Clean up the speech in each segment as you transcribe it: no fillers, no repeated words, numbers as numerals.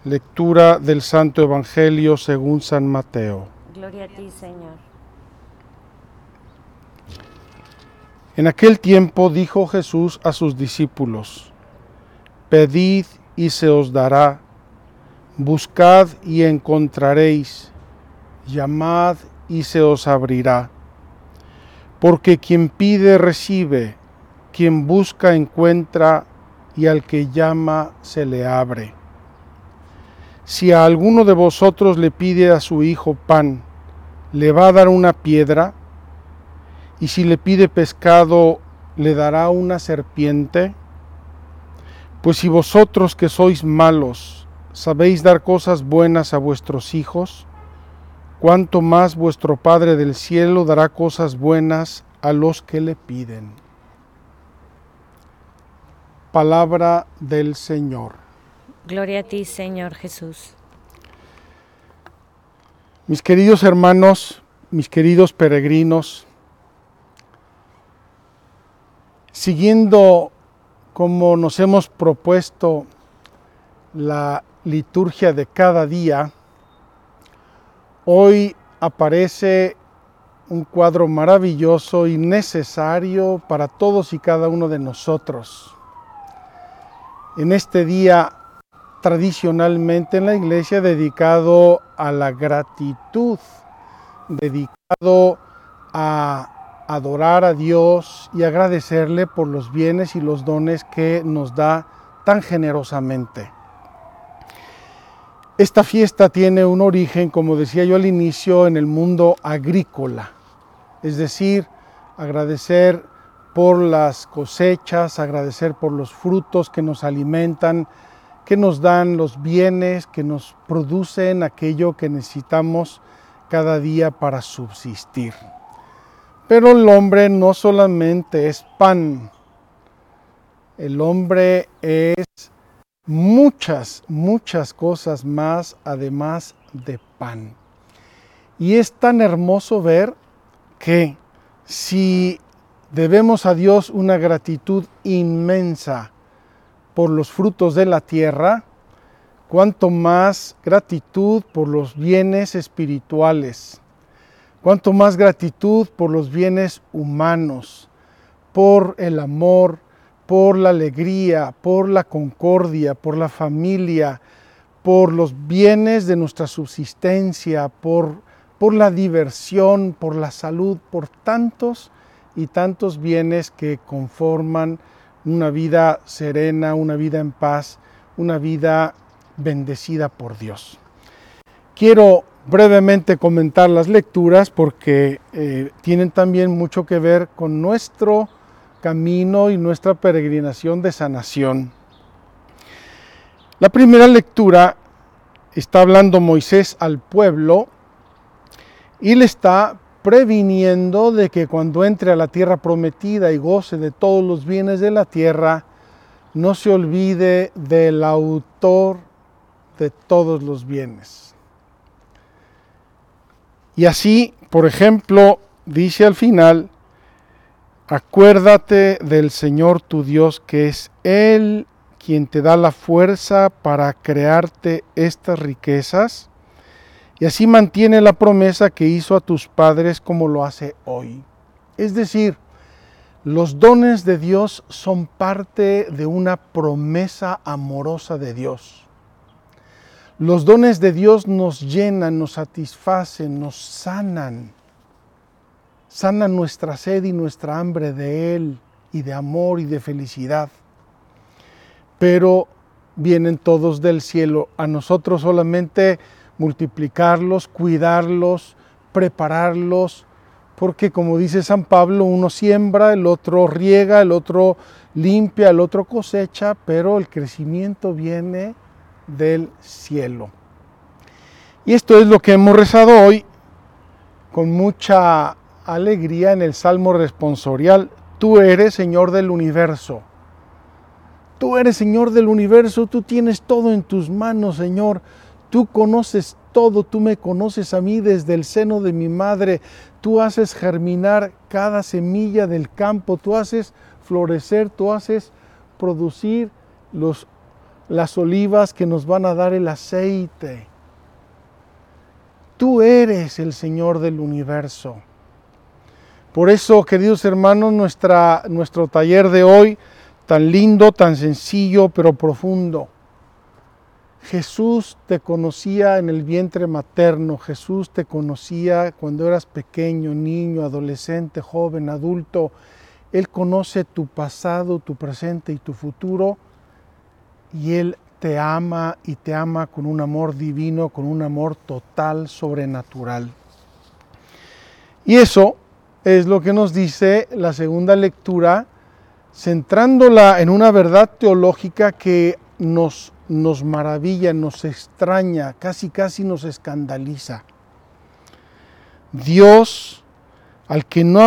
Lectura del Santo Evangelio según San Mateo. Gloria a ti, Señor. En aquel tiempo dijo Jesús a sus discípulos: Pedid y se os dará, buscad y encontraréis, llamad y se os abrirá. Porque quien pide recibe, quien busca encuentra, y al que llama se le abre. Si a alguno de vosotros le pide a su hijo pan, ¿le va a dar una piedra? Y si le pide pescado, ¿le dará una serpiente? Pues si vosotros que sois malos sabéis dar cosas buenas a vuestros hijos, ¿cuánto más vuestro Padre del cielo dará cosas buenas a los que le piden? Palabra del Señor. Gloria a ti, Señor Jesús. Mis queridos hermanos, mis queridos peregrinos, siguiendo como nos hemos propuesto la liturgia de cada día, hoy aparece un cuadro maravilloso y necesario para todos y cada uno de nosotros. En este día, tradicionalmente en la iglesia, dedicado a la gratitud, dedicado a adorar a Dios y agradecerle por los bienes y los dones que nos da tan generosamente. Esta fiesta tiene un origen, como decía yo al inicio, en el mundo agrícola, es decir, agradecer por las cosechas, agradecer por los frutos que nos alimentan, que nos dan los bienes, que nos producen aquello que necesitamos cada día para subsistir. Pero el hombre no solamente es pan, el hombre es muchas cosas más además de pan. Y es tan hermoso ver que si debemos a Dios una gratitud inmensa por los frutos de la tierra, cuánto más gratitud por los bienes espirituales, cuánto más gratitud por los bienes humanos, por el amor, por la alegría, por la concordia, por la familia, por los bienes de nuestra subsistencia, por la diversión, por la salud, por tantos y tantos bienes que conforman una vida serena, una vida en paz, una vida bendecida por Dios. Quiero brevemente comentar las lecturas porque tienen también mucho que ver con nuestro camino y nuestra peregrinación de sanación. La primera lectura está hablando Moisés al pueblo y le está previniendo de que cuando entre a la tierra prometida y goce de todos los bienes de la tierra, no se olvide del autor de todos los bienes. Y así, por ejemplo, dice al final: acuérdate del Señor tu Dios, que es Él quien te da la fuerza para crearte estas riquezas, y así mantiene la promesa que hizo a tus padres como lo hace hoy. Es decir, los dones de Dios son parte de una promesa amorosa de Dios. Los dones de Dios nos llenan, nos satisfacen, nos sanan. Sanan nuestra sed y nuestra hambre de Él, y de amor y de felicidad. Pero vienen todos del cielo, a nosotros solamente multiplicarlos, cuidarlos, prepararlos, porque como dice San Pablo, uno siembra, el otro riega, el otro limpia, el otro cosecha, pero el crecimiento viene del cielo. Y esto es lo que hemos rezado hoy con mucha alegría en el Salmo responsorial: tú eres Señor del universo. Tú eres Señor del universo, tú tienes todo en tus manos, Señor. Tú conoces todo, tú me conoces a mí desde el seno de mi madre. Tú haces germinar cada semilla del campo, tú haces florecer, tú haces producir las olivas que nos van a dar el aceite. Tú eres el Señor del universo. Por eso, queridos hermanos, nuestro taller de hoy, tan lindo, tan sencillo, pero profundo. Jesús te conocía en el vientre materno, Jesús te conocía cuando eras pequeño, niño, adolescente, joven, adulto. Él conoce tu pasado, tu presente y tu futuro, y Él te ama y te ama con un amor divino, con un amor total, sobrenatural. Y eso es lo que nos dice la segunda lectura, centrándola en una verdad teológica que nos maravilla, nos extraña, casi nos escandaliza. Dios, al que no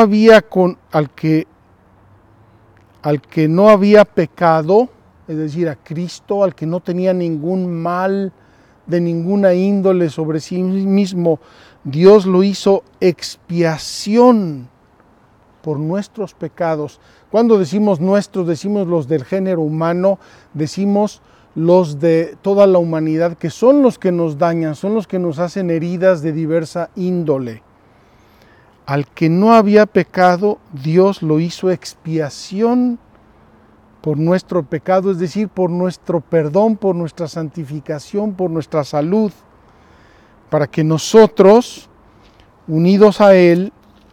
había pecado, es decir, a Cristo, al que no tenía ningún mal de ninguna índole sobre sí mismo, Dios lo hizo expiación por nuestros pecados. Cuando decimos nuestros, decimos los del género humano, decimos los de toda la humanidad, que son los que nos dañan, son los que nos hacen heridas de diversa índole. Al que no había pecado, Dios lo hizo expiación por nuestro pecado, es decir, por nuestro perdón, por nuestra santificación, por nuestra salud, para que nosotros, unidos a Él,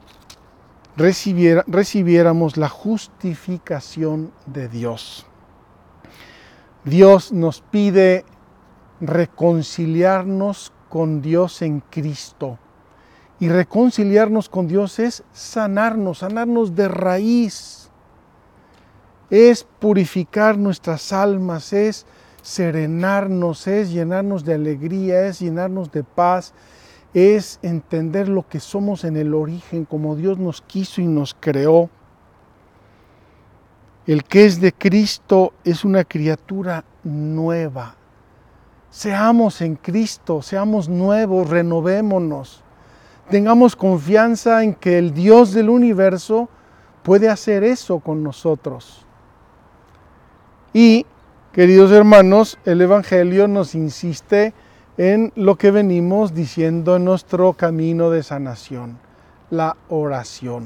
recibiéramos la justificación de Dios. Dios nos pide reconciliarnos con Dios en Cristo. Y reconciliarnos con Dios es sanarnos de raíz. Es purificar nuestras almas, es serenarnos, es llenarnos de alegría, es llenarnos de paz, es entender lo que somos en el origen, como Dios nos quiso y nos creó. El que es de Cristo es una criatura nueva. Seamos en Cristo, seamos nuevos, renovémonos. Tengamos confianza en que el Dios del universo puede hacer eso con nosotros. Y, queridos hermanos, el Evangelio nos insiste en lo que venimos diciendo en nuestro camino de sanación, la oración.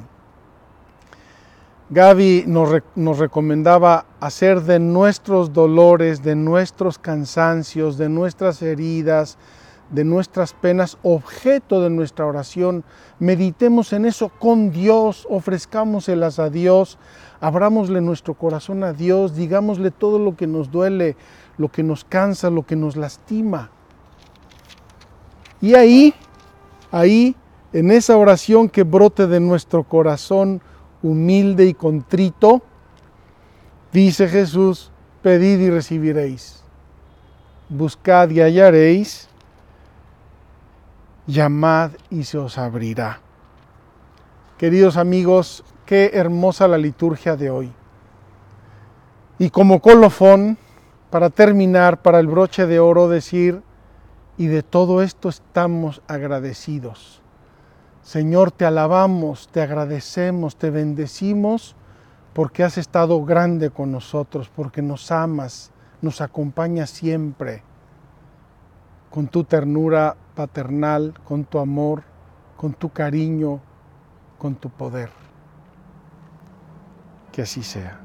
Gaby nos recomendaba hacer de nuestros dolores, de nuestros cansancios, de nuestras heridas, de nuestras penas, objeto de nuestra oración. Meditemos en eso con Dios, ofrezcámoselas a Dios, abrámosle nuestro corazón a Dios, digámosle todo lo que nos duele, lo que nos cansa, lo que nos lastima. Y ahí, en esa oración que brote de nuestro corazón humilde y contrito, dice Jesús: pedid y recibiréis, buscad y hallaréis, llamad y se os abrirá. Queridos amigos, qué hermosa la liturgia de hoy. Y como colofón, para terminar, para el broche de oro, decir: y de todo esto estamos agradecidos. Señor, te alabamos, te agradecemos, te bendecimos, porque has estado grande con nosotros, porque nos amas, nos acompañas siempre, con tu ternura paternal, con tu amor, con tu cariño, con tu poder. Que así sea.